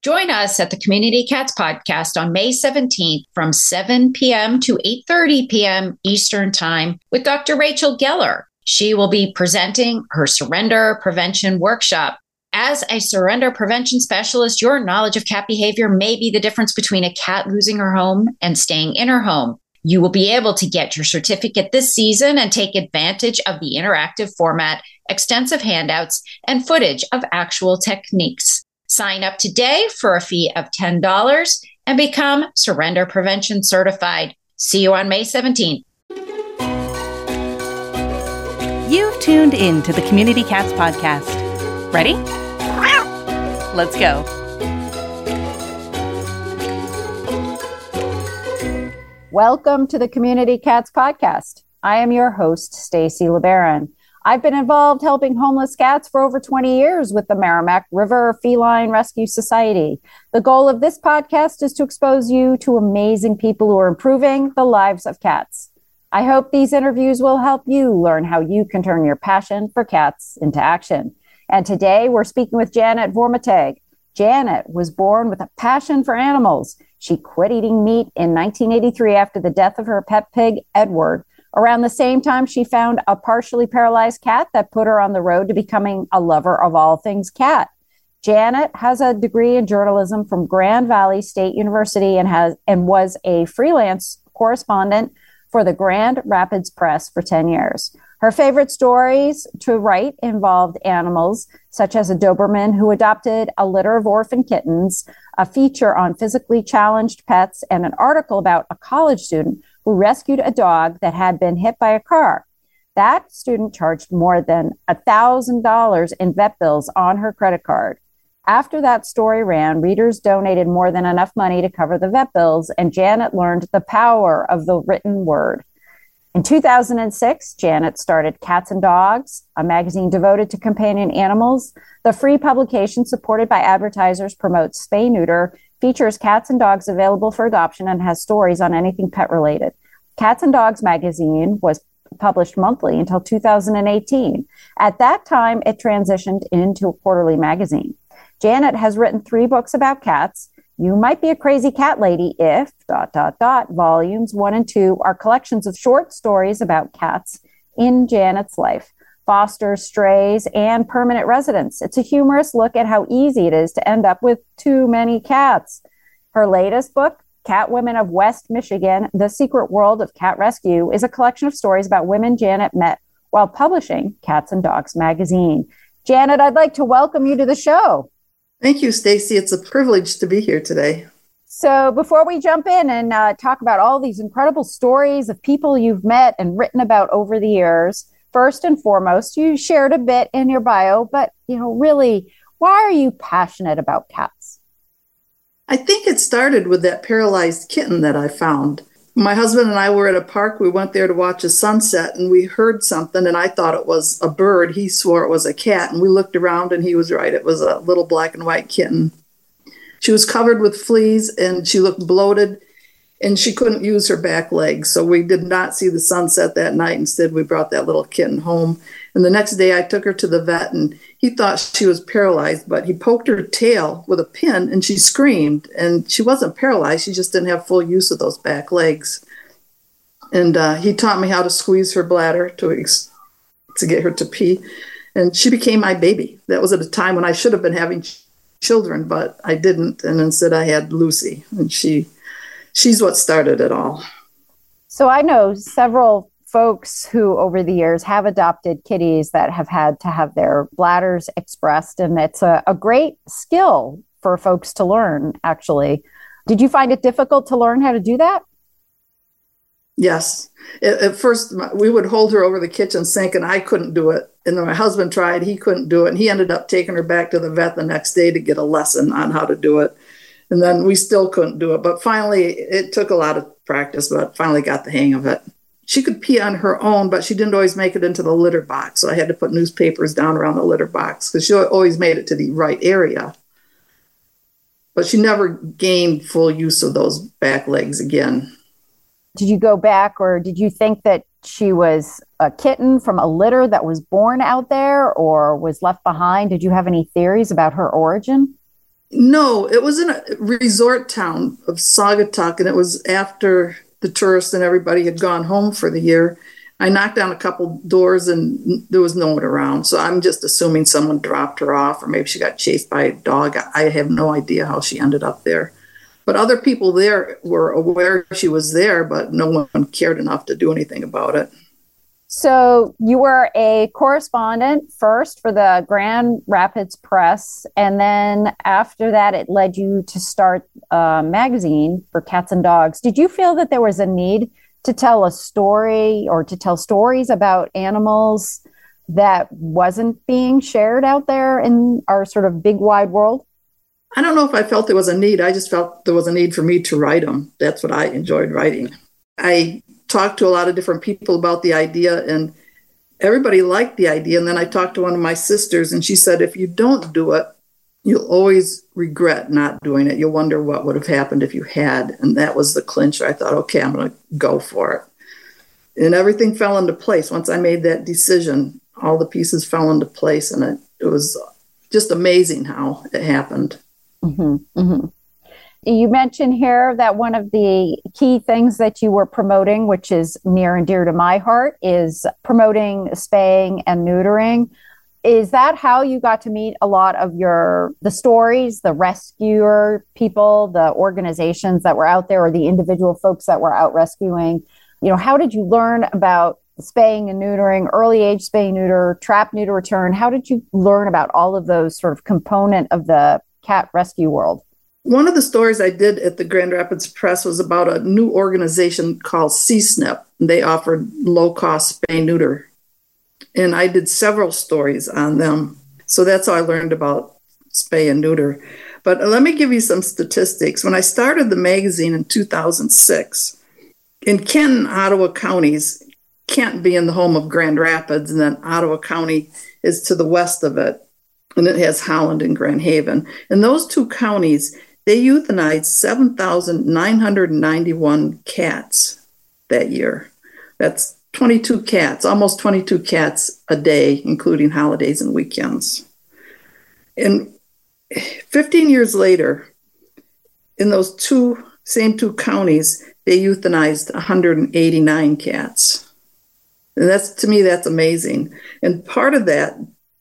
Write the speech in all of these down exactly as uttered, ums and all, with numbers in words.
Join us at the Community Cats Podcast on May seventeenth from seven p.m. to eight thirty p.m. Eastern Time with Doctor Rachel Geller. She will be presenting her Surrender Prevention Workshop. As a surrender prevention specialist, your knowledge of cat behavior may be the difference between a cat losing her home and staying in her home. You will be able to get your certificate this season and take advantage of the interactive format, extensive handouts, and footage of actual techniques. Sign up today for a fee of ten dollars and become Surrender Prevention Certified. See you on May seventeenth. You've tuned in to the Community Cats Podcast. Ready? Let's go. Welcome to the Community Cats Podcast. I am your host, Stacy LeBaron. I've been involved helping homeless cats for over twenty years with the Merrimack River Feline Rescue Society. The goal of this podcast is to expose you to amazing people who are improving the lives of cats. I hope these interviews will help you learn how you can turn your passion for cats into action. And today we're speaking with Janet Vormatag. Janet was born with a passion for animals. She quit eating meat in nineteen eighty-three after the death of her pet pig, Edward. Around the same time, she found a partially paralyzed cat that put her on the road to becoming a lover of all things cat. Janet has a degree in journalism from Grand Valley State University and has and was a freelance correspondent for the Grand Rapids Press for ten years. Her favorite stories to write involved animals, such as a Doberman who adopted a litter of orphan kittens, a feature on physically challenged pets, and an article about a college student who rescued a dog that had been hit by a car. That student charged more than one thousand dollars in vet bills on her credit card. After that story ran, readers donated more than enough money to cover the vet bills, and Janet learned the power of the written word. In two thousand six, Janet started Cats and Dogs, a magazine devoted to companion animals. The free publication, supported by advertisers, promotes spay-neuter, features cats and dogs available for adoption, and has stories on anything pet-related. Cats and Dogs magazine was published monthly until two thousand eighteen. At that time, it transitioned into a quarterly magazine. Janet has written three books about cats. You Might Be a Crazy Cat Lady If, dot, dot, dot, volumes one and two are collections of short stories about cats in Janet's life, fosters, strays, and permanent residents. It's a humorous look at how easy it is to end up with too many cats. Her latest book, Cat Women of West Michigan, The Secret World of Cat Rescue, is a collection of stories about women Janet met while publishing Cats and Dogs magazine. Janet, I'd like to welcome you to the show. Thank you, Stacy. It's a privilege to be here today. So before we jump in and uh, talk about all these incredible stories of people you've met and written about over the years, first and foremost, you shared a bit in your bio, but, you know, really, why are you passionate about cats? I think it started with that paralyzed kitten that I found. My husband and I were at a park. We went there to watch a sunset, and we heard something, and I thought it was a bird. He swore it was a cat, and we looked around, and he was right. It was a little black and white kitten. She was covered with fleas, and she looked bloated, and she couldn't use her back legs. So we did not see the sunset that night. Instead, we brought that little kitten home. And the next day, I took her to the vet, and he thought she was paralyzed, but he poked her tail with a pin, and she screamed. And she wasn't paralyzed. She just didn't have full use of those back legs. And uh, he taught me how to squeeze her bladder to, ex- to get her to pee. And she became my baby. That was at a time when I should have been having ch- children, but I didn't. And instead, I had Lucy, and she she's what started it all. So I know several folks who over the years have adopted kitties that have had to have their bladders expressed, and it's a, a great skill for folks to learn, actually. Did you find it difficult to learn how to do that? Yes. At, at first, we would hold her over the kitchen sink, and I couldn't do it. And then my husband tried, he couldn't do it. And he ended up taking her back to the vet the next day to get a lesson on how to do it. And then we still couldn't do it. But finally, it took a lot of practice, but finally got the hang of it. She could pee on her own, but she didn't always make it into the litter box. So I had to put newspapers down around the litter box because she always made it to the right area. But she never gained full use of those back legs again. Did you go back, or did you think that she was a kitten from a litter that was born out there or was left behind? Did you have any theories about her origin? No, it was in a resort town of Saugatuck, and it was after the tourists and everybody had gone home for the year. I knocked on a couple doors and there was no one around. So I'm just assuming someone dropped her off, or maybe she got chased by a dog. I have no idea how she ended up there. But other people there were aware she was there, but no one cared enough to do anything about it. So you were a correspondent first for the Grand Rapids Press, and then after that, it led you to start a magazine for cats and dogs. Did you feel that there was a need to tell a story or to tell stories about animals that wasn't being shared out there in our sort of big wide world? I don't know if I felt there was a need. I just felt there was a need for me to write them. That's what I enjoyed writing. I talked to a lot of different people about the idea, and everybody liked the idea. And then I talked to one of my sisters, and she said, if you don't do it, you'll always regret not doing it. You'll wonder what would have happened if you had. And that was the clincher. I thought, okay, I'm going to go for it. And everything fell into place. Once I made that decision, all the pieces fell into place, and it, it was just amazing how it happened. Mm-hmm, mm-hmm. You mentioned here that one of the key things that you were promoting, which is near and dear to my heart, is promoting spaying and neutering. Is that how you got to meet a lot of your, the stories, the rescuer people, the organizations that were out there, or the individual folks that were out rescuing? You know, how did you learn about spaying and neutering, early age spay neuter, trap neuter return? How did you learn about all of those sort of component of the cat rescue world? One of the stories I did at the Grand Rapids Press was about a new organization called C S N P. They offered low-cost spay-neuter. And I did several stories on them. So that's how I learned about spay and neuter. But let me give you some statistics. When I started the magazine in two thousand six, in Kent and Ottawa counties, Kent being the home of Grand Rapids, and then Ottawa County is to the west of it, and it has Holland and Grand Haven. In those two counties, they euthanized seven thousand nine hundred ninety-one cats that year. That's twenty-two cats, almost twenty-two cats a day, including holidays and weekends. And fifteen years later, in those two same two counties, they euthanized one hundred eighty-nine cats. And that's, to me, that's amazing. And part of that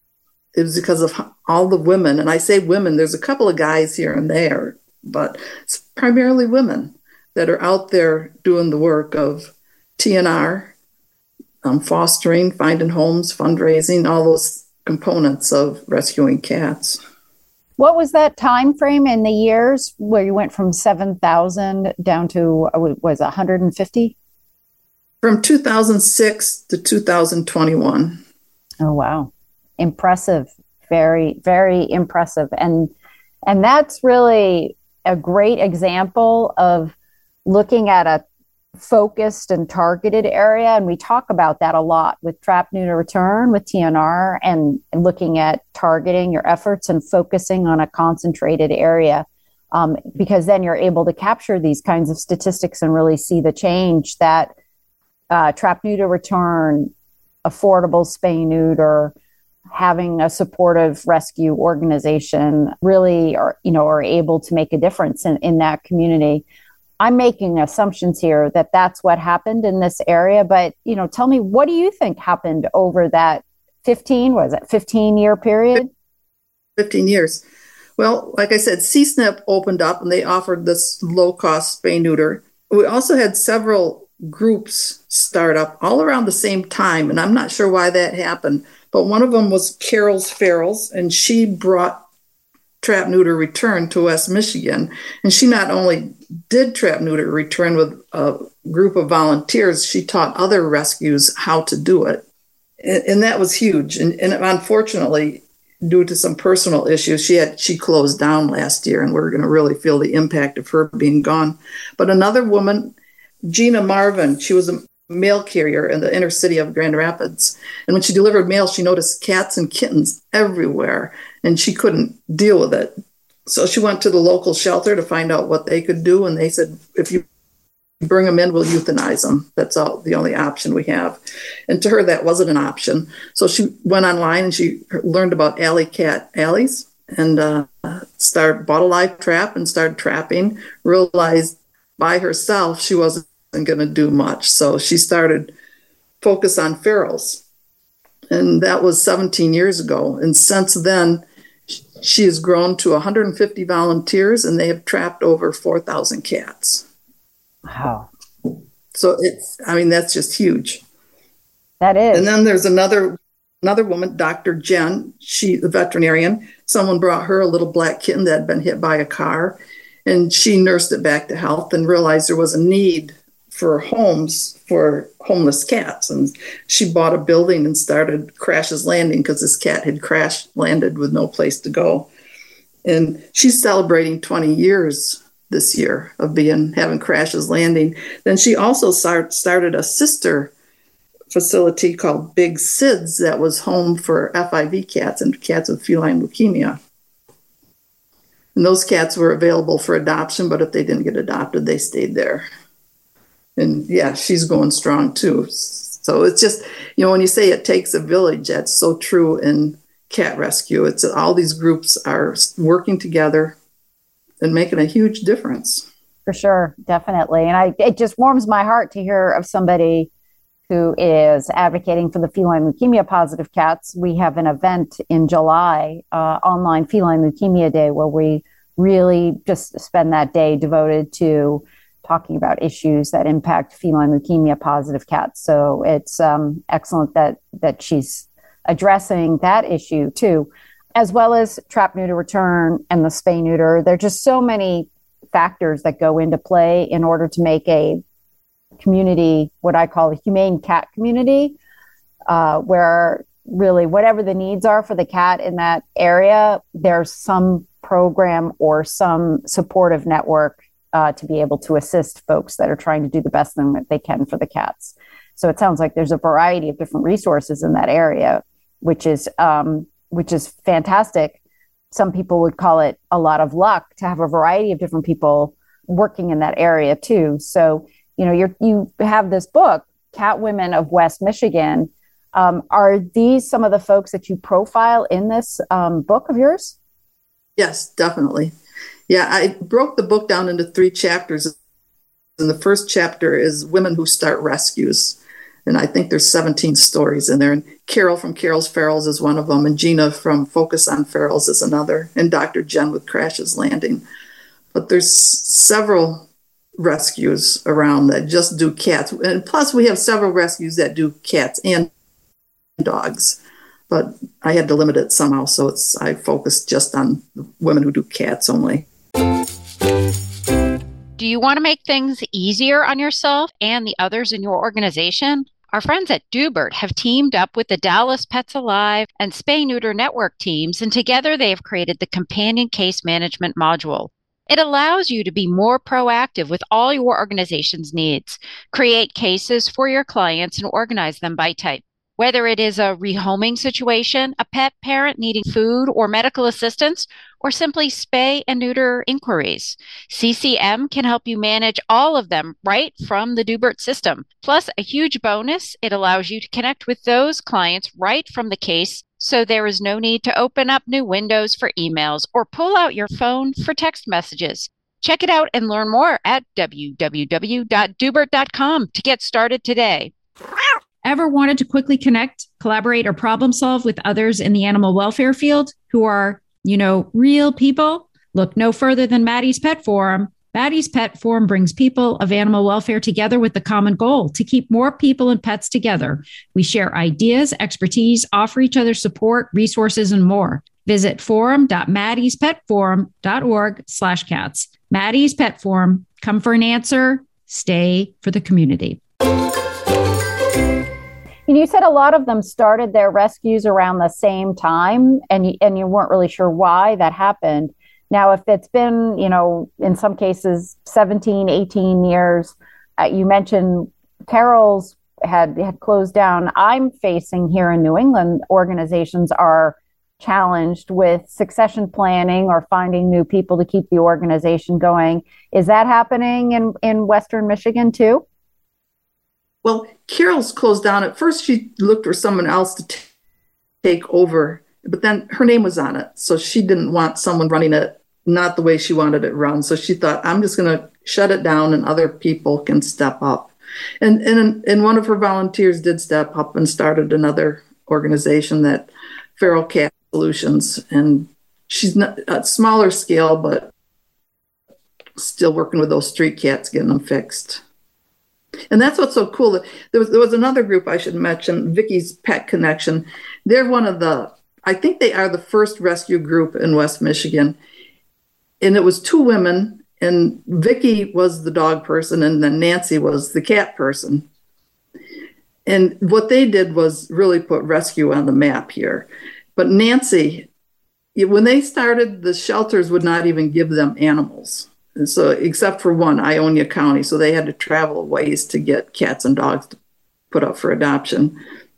is because of all the women, and I say women, there's a couple of guys here and there, but it's primarily women that are out there doing the work of T N R, um, fostering, finding homes, fundraising, all those components of rescuing cats. What was that time frame in the years where you went from seven thousand down to, was it one hundred fifty? From two thousand six to two thousand twenty-one. Oh, wow. Impressive. Very, very impressive. And and that's really a great example of looking at a focused and targeted area. And we talk about that a lot with Trap Neuter Return, with T N R, and, and looking at targeting your efforts and focusing on a concentrated area. Um, because then you're able to capture these kinds of statistics and really see the change that uh, Trap Neuter Return, affordable spay neuter, having a supportive rescue organization really are, you know, are able to make a difference in, in that community. I'm making assumptions here that that's what happened in this area, but, you know, tell me, what do you think happened over that fifteen, was it fifteen year period? fifteen years. Well, like I said, C S N P opened up and they offered this low cost spay neuter. We also had several groups start up all around the same time, and I'm not sure why that happened. But one of them was Carol's Ferals, and she brought Trap Neuter Return to West Michigan. And she not only did Trap Neuter Return with a group of volunteers, she taught other rescues how to do it. And, and that was huge. And, and unfortunately, due to some personal issues, she had she closed down last year, and we're going to really feel the impact of her being gone. But another woman, Gina Marvin, she was a mail carrier in the inner city of Grand Rapids. And when she delivered mail, she noticed cats and kittens everywhere, and she couldn't deal with it. So she went to the local shelter to find out what they could do. And they said, if you bring them in, we'll euthanize them. That's all, the only option we have. And to her, that wasn't an option. So she went online and she learned about alley cat alleys. and uh, started, bought a live trap and started trapping, realized by herself she wasn't going to do much. So she started focus on ferals. And that was seventeen years ago. And since then, she has grown to one hundred fifty volunteers, and they have trapped over four thousand cats. Wow. So it's, I mean, that's just huge. That is. And then there's another another woman, Doctor Jen, she, the veterinarian. Someone brought her a little black kitten that had been hit by a car, and she nursed it back to health and realized there was a need for homes for homeless cats. And she bought a building and started Crash's Landing because this cat had crash landed with no place to go. And she's celebrating twenty years this year of being having Crash's Landing. Then she also start, started a sister facility called Big Sid's that was home for F I V cats and cats with feline leukemia. And those cats were available for adoption, but if they didn't get adopted, they stayed there. And yeah, she's going strong too. So it's just, you know, when you say it takes a village, that's so true in cat rescue. It's all these groups are working together and making a huge difference. For sure, definitely. And I, it just warms my heart to hear of somebody who is advocating for the feline leukemia positive cats. We have an event in July, uh, online Feline Leukemia Day, where we really just spend that day devoted to talking about issues that impact feline leukemia positive cats. So it's um, excellent that that she's addressing that issue too, as well as trap, neuter, return, and the spay neuter. There are just so many factors that go into play in order to make a community, what I call a humane cat community, uh, where really whatever the needs are for the cat in that area, there's some program or some supportive network Uh, to be able to assist folks that are trying to do the best thing that they can for the cats. So it sounds like there's a variety of different resources in that area, which is um, which is fantastic. Some people would call it a lot of luck to have a variety of different people working in that area too. So, you know, you're, you have this book, Cat Women of West Michigan. Um, are these some of the folks that you profile in this um, book of yours? Yes, definitely. Yeah, I broke the book down into three chapters. And the first chapter is Women Who Start Rescues. And I think there's seventeen stories in there. And Carol from Carol's Ferals is one of them. And Gina from Focus on Ferals is another. And Doctor Jen with Crash's Landing. But there's several rescues around that just do cats. And plus we have several rescues that do cats and dogs. But I had to limit it somehow. So it's I focused just on the women who do cats only. Do you want to make things easier on yourself and the others in your organization? Our friends at Dubert have teamed up with the Dallas Pets Alive and Spay Neuter Network teams, and together they have created the Companion Case Management module. It allows you to be more proactive with all your organization's needs, create cases for your clients, and organize them by type. Whether it is a rehoming situation, a pet parent needing food or medical assistance, or simply spay and neuter inquiries, C C M can help you manage all of them right from the Dubert system. Plus, a huge bonus, it allows you to connect with those clients right from the case, so there is no need to open up new windows for emails or pull out your phone for text messages. Check it out and learn more at w w w dot dubert dot com to get started today. Ever wanted to quickly connect, collaborate, or problem solve with others in the animal welfare field who are, you know, real people? Look no further than Maddie's Pet Forum. Maddie's Pet Forum brings people of animal welfare together with the common goal to keep more people and pets together. We share ideas, expertise, offer each other support, resources, and more. Visit forum dot maddies pet forum dot org slash cats. Maddie's Pet Forum. Come for an answer. Stay for the community. And you said a lot of them started their rescues around the same time, and you, and you weren't really sure why that happened. Now, if it's been, you know, in some cases, seventeen, eighteen years, uh, you mentioned Carol's had, had closed down. I'm facing here in New England, organizations are challenged with succession planning or finding new people to keep the organization going. Is that happening in, in Western Michigan too? Well, Carol's closed down. At first, she looked for someone else to t- take over but then her name was on it. So she didn't want someone running it not the way she wanted it run. So she thought, I'm just going to shut it down and other people can step up. And, and, and one of her volunteers did step up and started another organization, that Feral Cat Solutions. And she's not a smaller scale, but still working with those street cats, getting them fixed. And that's what's so cool. There was, there was another group I should mention, Vicky's Pet Connection. They're one of the, I think they are the first rescue group in West Michigan. And it was two women, and Vicky was the dog person, and then Nancy was the cat person. And what they did was really put rescue on the map here. But Nancy, when they started, the shelters would not even give them animals. And so, except for one, Ionia County. So they had to travel ways to get cats and dogs to put up for adoption.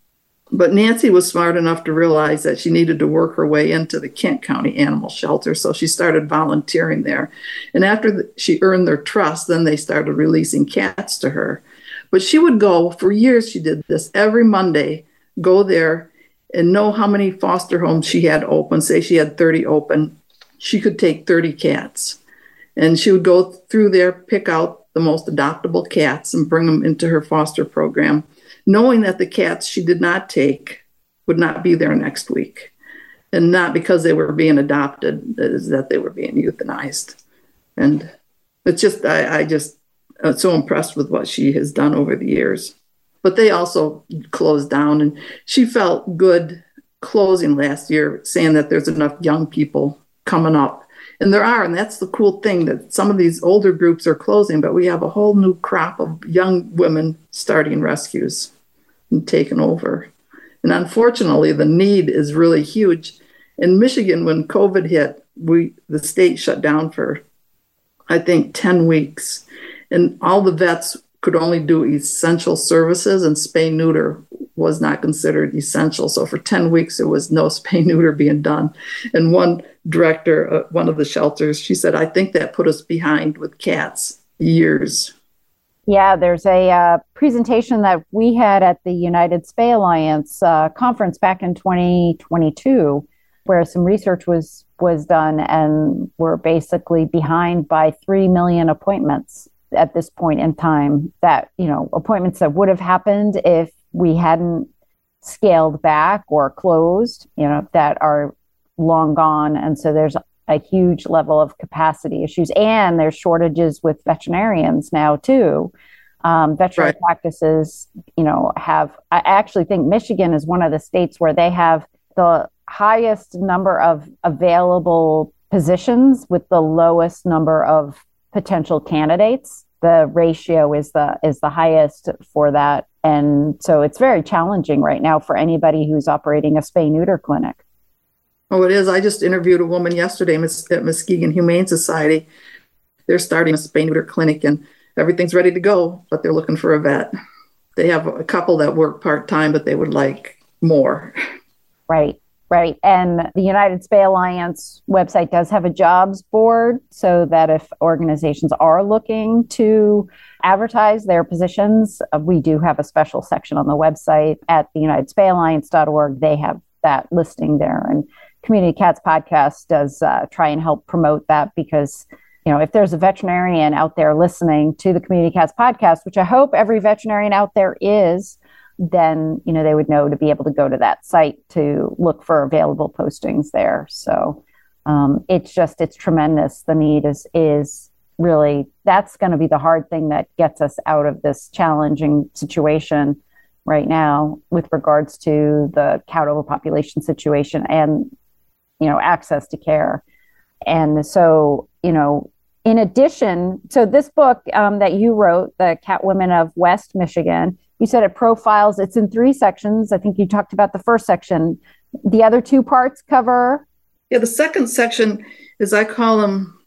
But Nancy was smart enough to realize that she needed to work her way into the Kent County Animal Shelter. So she started volunteering there. And after the, she earned their trust, then they started releasing cats to her. But she would go, for years she did this, every Monday, go there and know how many foster homes she had open. Say she had thirty open, she could take thirty cats. And she would go through there, pick out the most adoptable cats and bring them into her foster program, knowing that the cats she did not take would not be there next week. And not because they were being adopted, is that they were being euthanized. And it's just, I, I just, I'm so impressed with what she has done over the years. But they also closed down, and she felt good closing last year, saying that there's enough young people coming up. And there are, and that's the cool thing, that some of these older groups are closing, but we have a whole new crop of young women starting rescues and taking over. And unfortunately, the need is really huge. In Michigan, when COVID hit, we the state shut down for, I think, ten weeks. And all the vets could only do essential services, and spay-neuter was not considered essential. So for ten weeks, there was no spay-neuter being done. And one director, uh, one of the shelters, she said, I think that put us behind with cats years. Yeah, there's a uh, presentation that we had at the United Spay Alliance uh, conference back in twenty twenty-two, where some research was was done, and we're basically behind by three million appointments at this point in time. That, you know, appointments that would have happened if we hadn't scaled back or closed, you know, that are long gone. And so there's a huge level of capacity issues, and there's shortages with veterinarians now too. Um, veterinary right. practices, you know, have, I actually think Michigan is one of the states where they have the highest number of available positions with the lowest number of potential candidates. The ratio is the, is the highest for that. And so it's very challenging right now for anybody who's operating a spay-neuter clinic. Oh, it is. I just interviewed a woman yesterday at Muskegon Humane Society. They're starting a spay-neuter clinic, and everything's ready to go, but they're looking for a vet. They have a couple that work part-time, but they would like more. Right, right. And the United Spay Alliance website does have a jobs board, so that if organizations are looking to advertise their positions, uh, we do have a special section on the website at the united spay alliance dot org. They have that listing there. And Community Cats Podcast does uh, try and help promote that, because, you know, if there's a veterinarian out there listening to the Community Cats Podcast, which I hope every veterinarian out there is, then, you know, they would know to be able to go to that site to look for available postings there. So um, it's just, it's tremendous. The need is, is really, that's going to be the hard thing that gets us out of this challenging situation right now with regards to the cat overpopulation situation and, you know, access to care. And so, you know, in addition, so this book um, that you wrote, The Cat Women of West Michigan, you said it profiles, it's in three sections. I think you talked about the first section. The other two parts cover? Yeah, the second section is, I call them,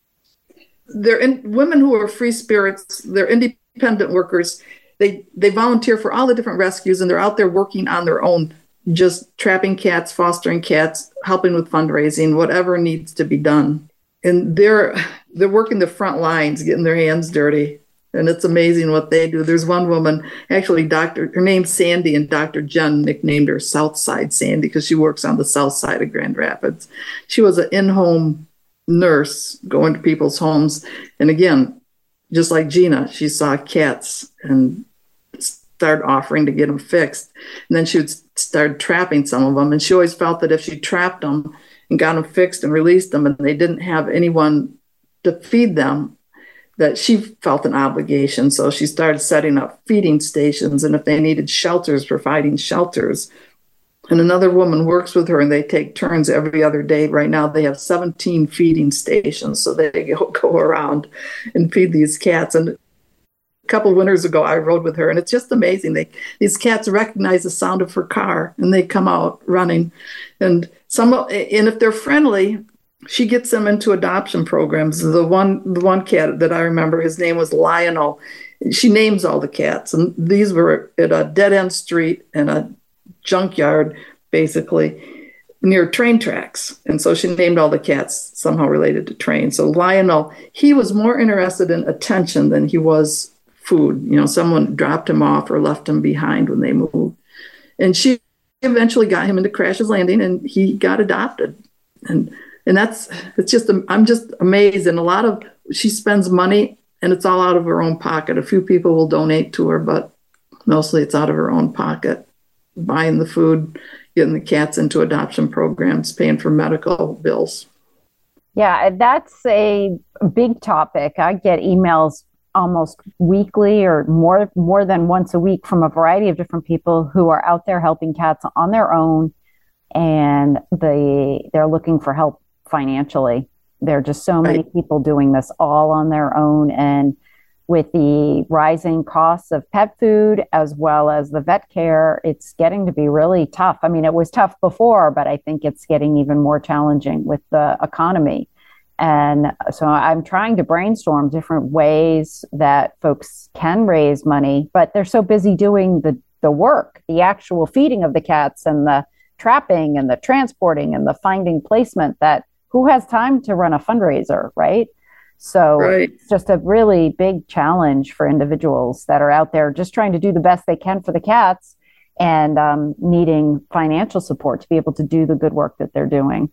they're in, women who are free spirits, they're independent workers. They they volunteer for all the different rescues, and they're out there working on their own, just trapping cats, fostering cats, helping with fundraising, whatever needs to be done. And they're they're working the front lines, getting their hands dirty. And it's amazing what they do. There's one woman, actually, Doctor her name's Sandy, and Doctor Jen nicknamed her Southside Sandy because she works on the south side of Grand Rapids. She was an in-home nurse going to people's homes. And again, just like Gina, she saw cats and started offering to get them fixed. And then she would start trapping some of them. And she always felt that if she trapped them and got them fixed and released them and they didn't have anyone to feed them, that she felt an obligation. So she started setting up feeding stations, and if they needed shelters, providing shelters. And another woman works with her, and they take turns every other day. Right now they have seventeen feeding stations, so they go, go around and feed these cats. And a couple of winters ago, I rode with her, and it's just amazing. They these cats recognize the sound of her car, and they come out running. And some, and if they're friendly, she gets them into adoption programs. The one, the one cat that I remember, his name was Lionel. She names all the cats, and these were at a dead-end street in a junkyard, basically, near train tracks. And so she named all the cats somehow related to trains. So Lionel, he was more interested in attention than he was food. You know, someone dropped him off or left him behind when they moved. And she eventually got him into Crash's Landing, and he got adopted. And And that's, it's just, I'm just amazed. And a lot of, she spends money, and it's all out of her own pocket. A few people will donate to her, but mostly it's out of her own pocket, buying the food, getting the cats into adoption programs, paying for medical bills. Yeah, that's a big topic. I get emails almost weekly or more, more than once a week from a variety of different people who are out there helping cats on their own, and they, they're looking for help financially. There are just so many Right. people doing this all on their own. And with the rising costs of pet food as well as the vet care, it's getting to be really tough. I mean, it was tough before, but I think it's getting even more challenging with the economy. And so I'm trying to brainstorm different ways that folks can raise money, but they're so busy doing the, the work, the actual feeding of the cats and the trapping and the transporting and the finding placement, that who has time to run a fundraiser, right? So Right. it's just a really big challenge for individuals that are out there just trying to do the best they can for the cats and um, needing financial support to be able to do the good work that they're doing.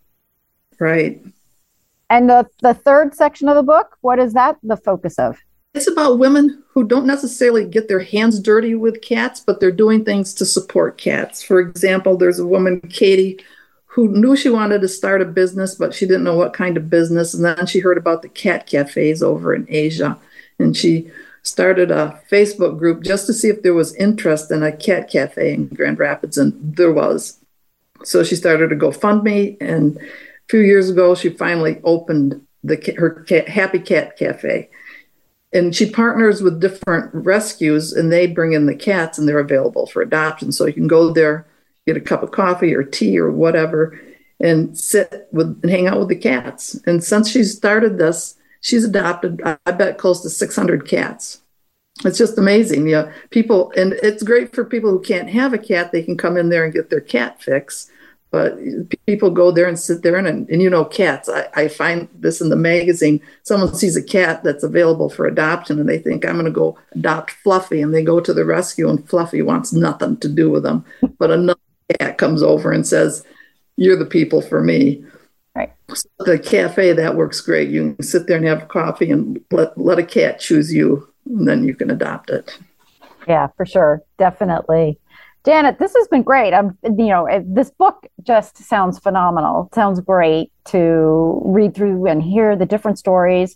Right. And the, the third section of the book, what is that the focus of? It's about women who don't necessarily get their hands dirty with cats, but they're doing things to support cats. For example, there's a woman, Katie, who knew she wanted to start a business, but she didn't know what kind of business. And then she heard about the cat cafes over in Asia. And she started a Facebook group just to see if there was interest in a cat cafe in Grand Rapids. And there was. So she started a GoFundMe. And a few years ago, she finally opened the her cat, Happy Cat Cafe. And she partners with different rescues, and they bring in the cats, and they're available for adoption. So you can go there, get a cup of coffee or tea or whatever, and sit with and hang out with the cats. And since she started this, she's adopted, I bet, close to six hundred cats. It's just amazing. You know, people, and it's great for people who can't have a cat. They can come in there and get their cat fix. But people go there and sit there, and, and, and you know, cats. I, I find this in the magazine. Someone sees a cat that's available for adoption, and they think, I'm going to go adopt Fluffy. And they go to the rescue, and Fluffy wants nothing to do with them. But another cat comes over and says, you're the people for me. Right. So the cafe, that works great. You can sit there and have coffee and let, let a cat choose you, and then you can adopt it. Yeah, for sure. Definitely. Janet, this has been great. I'm, you know, this book just sounds phenomenal. It sounds great to read through and hear the different stories.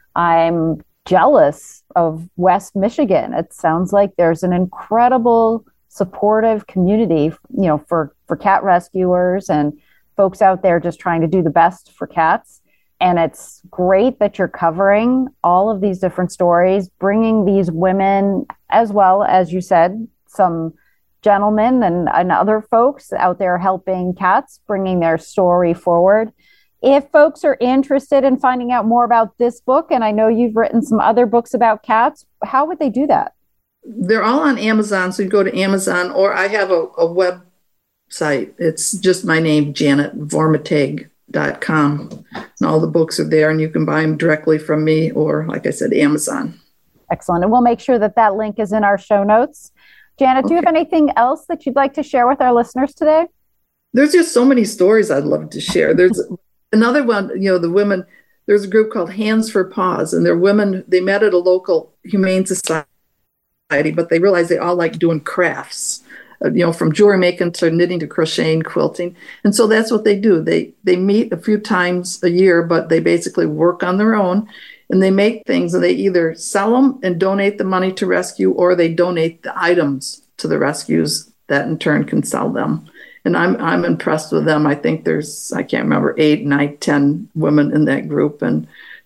I'm jealous of West Michigan. It sounds like there's an incredible supportive community, you know, for, for cat rescuers and folks out there just trying to do the best for cats. And it's great that you're covering all of these different stories, bringing these women, as well as you said, some gentlemen and, and other folks out there helping cats, bringing their story forward. If folks are interested in finding out more about this book, and I know you've written some other books about cats, how would they do that? They're all on Amazon, so you go to Amazon, or I have a, a website. It's just my name, janet vormateg dot com. And all the books are there, and you can buy them directly from me or, like I said, Amazon. Excellent. And we'll make sure that that link is in our show notes. Janet, okay. Do you have anything else that you'd like to share with our listeners today? There's just so many stories I'd love to share. There's another one, you know, the women, there's a group called Hands for Paws, and they're women, they met at a local humane society, but they realized they all like doing crafts, uh, you know, from jewelry making to knitting to crocheting, quilting. And so that's what they do. They, they meet a few times a year, but they basically work on their own. And they make things, and they either sell them and donate the money to rescue, or they donate the items to the rescues that in turn can sell them. And I'm I'm impressed with them. I think there's, I can't remember, eight, nine, ten women in that group. And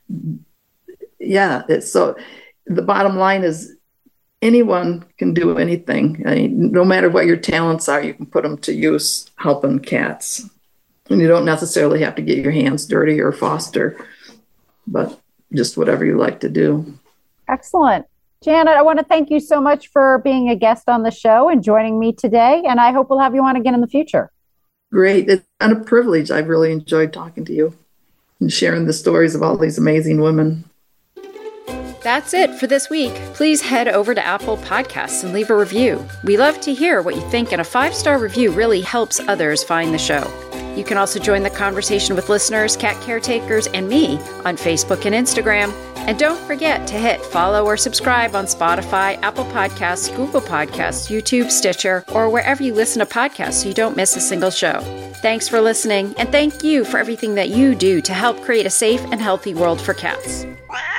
yeah, it's so the bottom line is anyone can do anything. I mean, no matter what your talents are, you can put them to use helping cats. And you don't necessarily have to get your hands dirty or foster, but just whatever you like to do. Excellent. Janet, I want to thank you so much for being a guest on the show and joining me today. And I hope we'll have you on again in the future. Great. It's been a privilege. I've really enjoyed talking to you and sharing the stories of all these amazing women. That's it for this week. Please head over to Apple Podcasts and leave a review. We love to hear what you think, and a five-star review really helps others find the show. You can also join the conversation with listeners, cat caretakers, and me on Facebook and Instagram. And don't forget to hit follow or subscribe on Spotify, Apple Podcasts, Google Podcasts, YouTube, Stitcher, or wherever you listen to podcasts so you don't miss a single show. Thanks for listening, and thank you for everything that you do to help create a safe and healthy world for cats.